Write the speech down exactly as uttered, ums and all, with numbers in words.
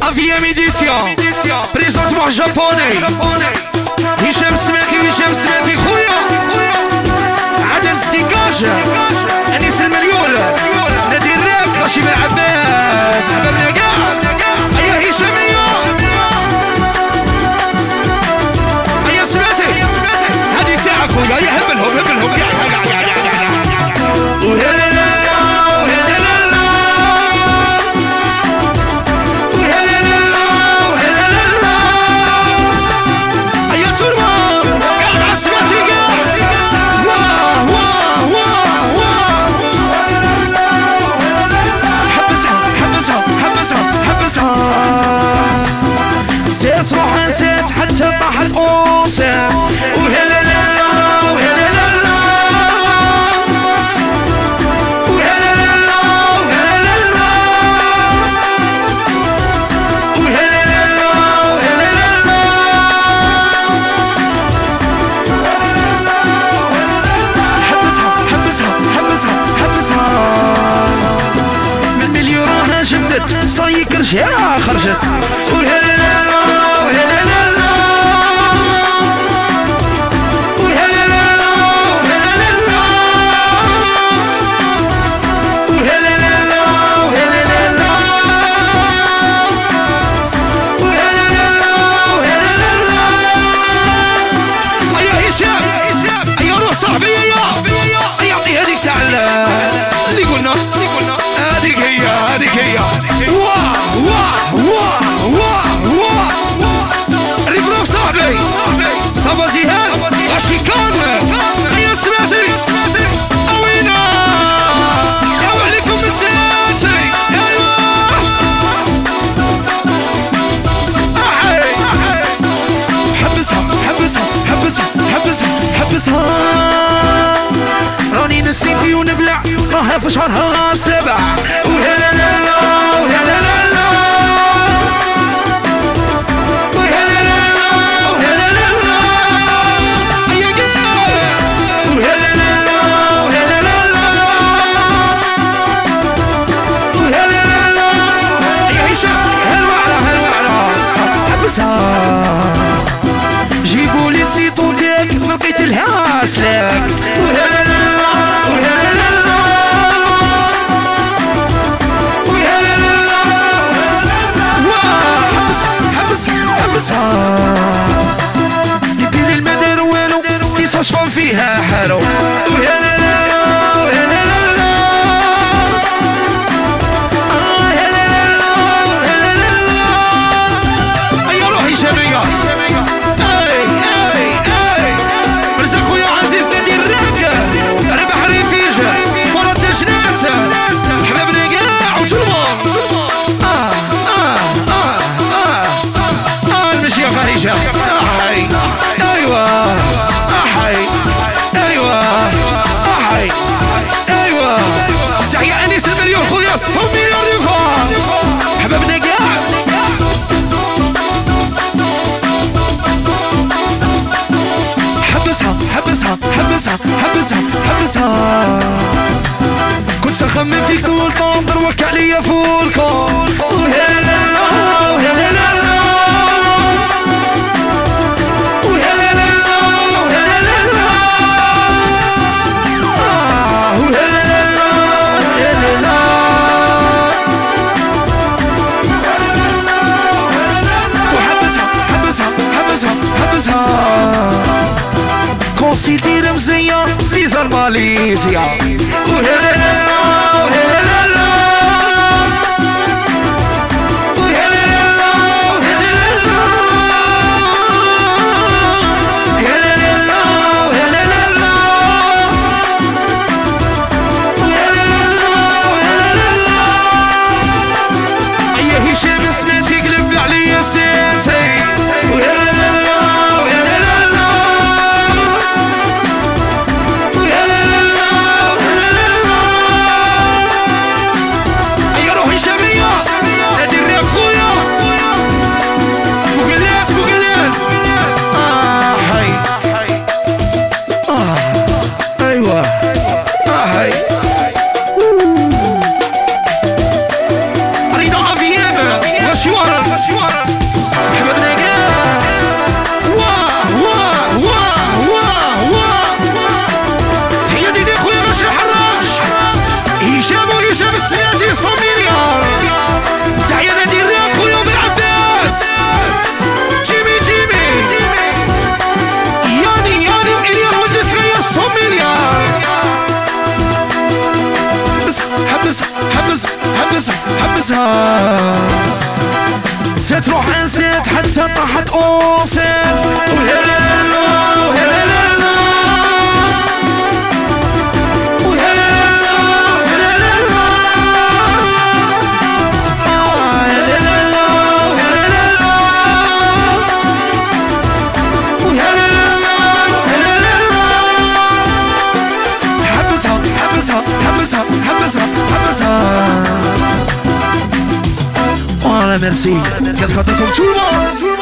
افيام ايديسيون بريزونتمون جابوني هشام سماتي هشام سماتي خويا عدن ستيكاج انيس المليول نادي الراب راشي بن عباس حبابنا كاع ايا هشاميه ايا سماتي هادي تاعك خويا يا هبلهم هبلهم كاع كاع كاع كاع نسيت روح نسيت حتى طاحت قوسات وهلا لا وهلا لا وهلا لا وهلا لا وهلا لا وهلا لا حبسها حبسها حبسها حبسها من مليون راها جمدت صاي كرشها خرجت وهلا لا راني نسلي في ونبلع راها في شهرها سبع وهلا لا وهلا لا وهلا لا وهلا لا يا جماعة وهلا لا وهلا لا وهلا لا يا هشام هالوعرة هالوعرة حبسها جيبوا لي السيطو ديك ما لقيت لها سلاك وهلا لا وهلا لا وهلا لا حبسها حبسها حبسها يدير المدار والو يصشفون فيها حارو وهلا لا وهلا لا أيا روحي شامية حبابنا كاع وتلمون اه اه اه اه اه المشيه خارجه احي ايوا احي ايوا احي ايوا تحيه انيس المليون خويا صومي يا رفا حبابنا كاع حبسها حبسها حبسها حبسها حبسها كنت نخمم فيك طول طون دروك عليا فولكم وهلا لا وهلا لا وهلا لا وهلا لا وهلا لا وهلا لا وحبسها حبسها حبسها حبسها كونسيدير مزيان فيزا ماليزيا وهلا لا حبسها حبسها نسيت روحي نسيت حتى طاحت اوصيت ويا لا لا ويا لا لا حبسها حبسها حبسها وانا ميرسي قد خاطركم توما